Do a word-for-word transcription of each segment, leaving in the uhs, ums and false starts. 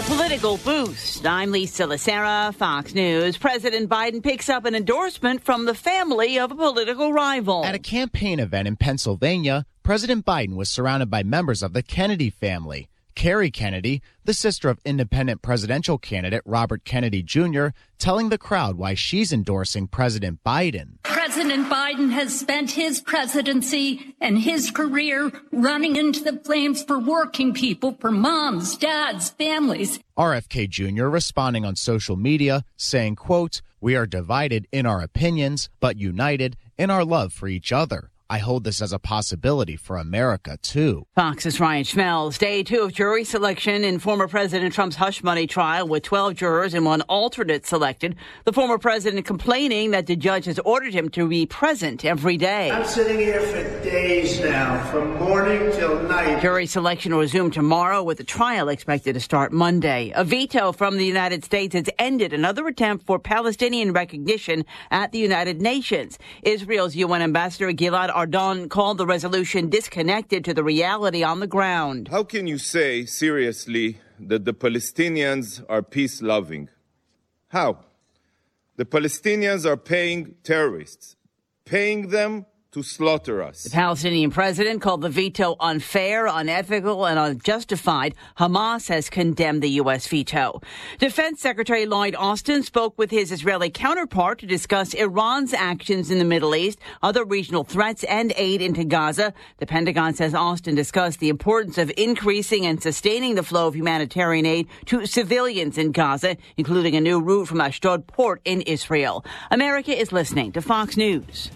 Political boost. I'm Lisa Lacera, Fox News. President Biden picks up an endorsement from the family of a political rival. At a campaign event in Pennsylvania, President Biden was surrounded by members of the Kennedy family. Kerry Kennedy, the sister of independent presidential candidate Robert Kennedy Junior, telling the crowd why she's endorsing President Biden. President Biden has spent his presidency and his career running into the flames for working people, for moms, dads, families. R F K Junior responding on social media, saying, quote, "We are divided in our opinions, but united in our love for each other. I hold this as a possibility for America, too." Fox's Ryan Schmelz. Day two of jury selection in former President Trump's hush money trial with twelve jurors and one alternate selected. The former president complaining that the judge has ordered him to be present every day. I'm sitting here for days now, from morning till night. Jury selection will resume tomorrow with the trial expected to start Monday. A veto from the United States has ended another attempt for Palestinian recognition at the United Nations. Israel's U N ambassador Gilad Ardon called the resolution disconnected to the reality on the ground. How can you say seriously that the Palestinians are peace-loving? How? The Palestinians are paying terrorists, paying them to slaughter us. The Palestinian president called the veto unfair, unethical, and unjustified. Hamas has condemned the U S veto. Defense Secretary Lloyd Austin spoke with his Israeli counterpart to discuss Iran's actions in the Middle East, other regional threats, and aid into Gaza. The Pentagon says Austin discussed the importance of increasing and sustaining the flow of humanitarian aid to civilians in Gaza, including a new route from Ashdod port in Israel. America is listening to Fox News.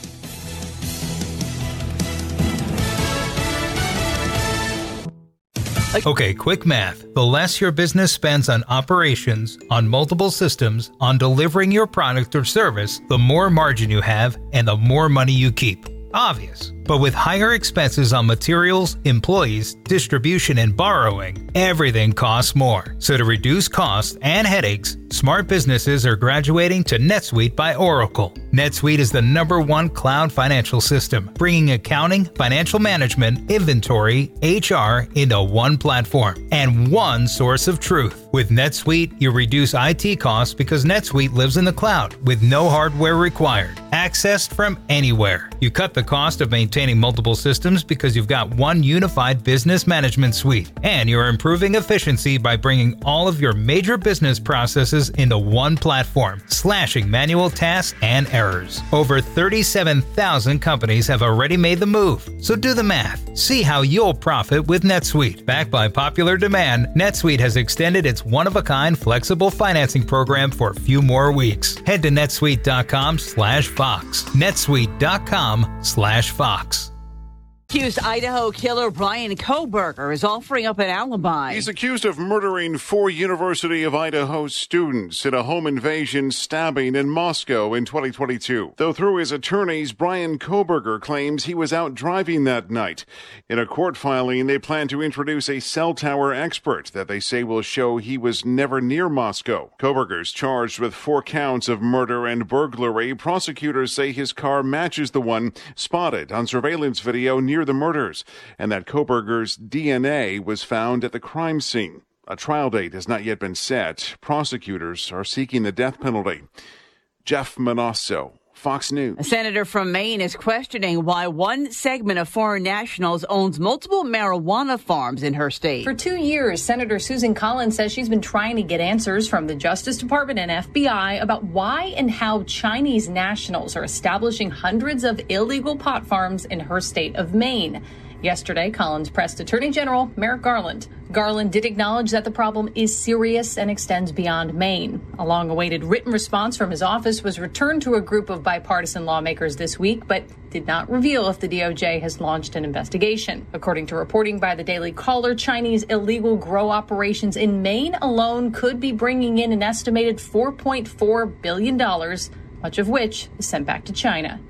Okay, quick math. The less your business spends on operations, on multiple systems, on delivering your product or service, the more margin you have and the more money you keep. Obvious. But with higher expenses on materials, employees, distribution, and borrowing, everything costs more. So to reduce costs and headaches, smart businesses are graduating to NetSuite by Oracle. NetSuite is the number one cloud financial system, bringing accounting, financial management, inventory, H R into one platform and one source of truth. With NetSuite, you reduce I T costs because NetSuite lives in the cloud with no hardware required, accessed from anywhere. You cut the cost of maintaining multiple systems because you've got one unified business management suite, and you're improving efficiency by bringing all of your major business processes into one platform, slashing manual tasks and errors. Over thirty-seven thousand companies have already made the move, so do the math. See how you'll profit with NetSuite. Backed by popular demand, NetSuite has extended its one-of-a-kind flexible financing program for a few more weeks. Head to netsuite.com slash Fox. netsuite.com slash Fox. Accused Idaho killer Bryan Kohberger is offering up an alibi. He's accused of murdering four University of Idaho students in a home invasion stabbing in Moscow in twenty twenty-two. Though through his attorneys, Bryan Kohberger claims he was out driving that night. In a court filing, they plan to introduce a cell tower expert that they say will show he was never near Moscow. Kohberger's charged with four counts of murder and burglary. Prosecutors say his car matches the one spotted on surveillance video near the murders, and that Kohberger's D N A was found at the crime scene. A trial date has not yet been set. Prosecutors are seeking the death penalty. Jeff Manasso, Fox News. A senator from Maine is questioning why one segment of foreign nationals owns multiple marijuana farms in her state. For two years, Senator Susan Collins says she's been trying to get answers from the Justice Department and F B I about why and how Chinese nationals are establishing hundreds of illegal pot farms in her state of Maine. Yesterday, Collins pressed Attorney General Merrick Garland. Garland did acknowledge that the problem is serious and extends beyond Maine. A long-awaited written response from his office was returned to a group of bipartisan lawmakers this week, but did not reveal if the D O J has launched an investigation. According to reporting by the Daily Caller, Chinese illegal grow operations in Maine alone could be bringing in an estimated four point four billion dollars, much of which is sent back to China.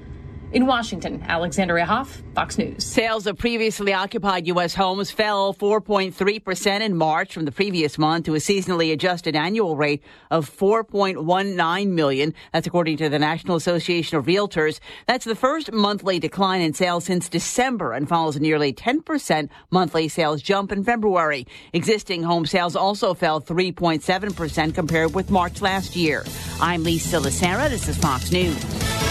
In Washington, Alexandria Hoff, Fox News. Sales of previously occupied U S homes fell four point three percent in March from the previous month to a seasonally adjusted annual rate of four point one nine million. That's according to the National Association of Realtors. That's the first monthly decline in sales since December and follows a nearly ten percent monthly sales jump in February. Existing home sales also fell three point seven percent compared with March last year. I'm Lisa Lacera. This is Fox News.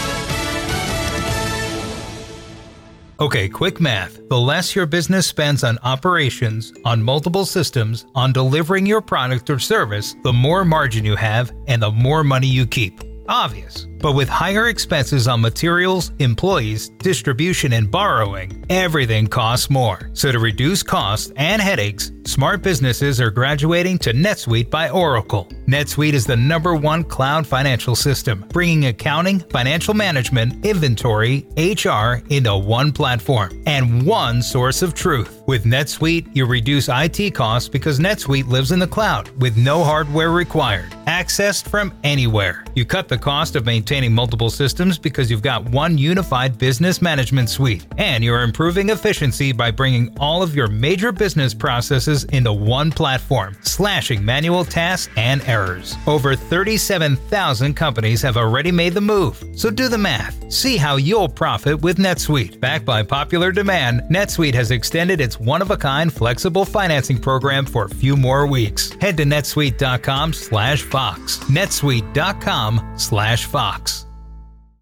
Okay, quick math. The less your business spends on operations, on multiple systems, on delivering your product or service, the more margin you have and the more money you keep. Obvious. But with higher expenses on materials, employees, distribution, and borrowing, everything costs more. So to reduce costs and headaches, smart businesses are graduating to NetSuite by Oracle. NetSuite is the number one cloud financial system, bringing accounting, financial management, inventory, H R into one platform and one source of truth. With NetSuite, you reduce I T costs because NetSuite lives in the cloud with no hardware required, accessed from anywhere. You cut the cost of maintaining multiple systems because you've got one unified business management suite, and you're improving efficiency by bringing all of your major business processes into one platform, slashing manual tasks and errors. Over thirty-seven thousand companies have already made the move, so do the math. See how you'll profit with NetSuite. Backed by popular demand, NetSuite has extended its one-of-a-kind flexible financing program for a few more weeks. Head to netsuite dot com slash Fox. netsuite dot com slash Fox.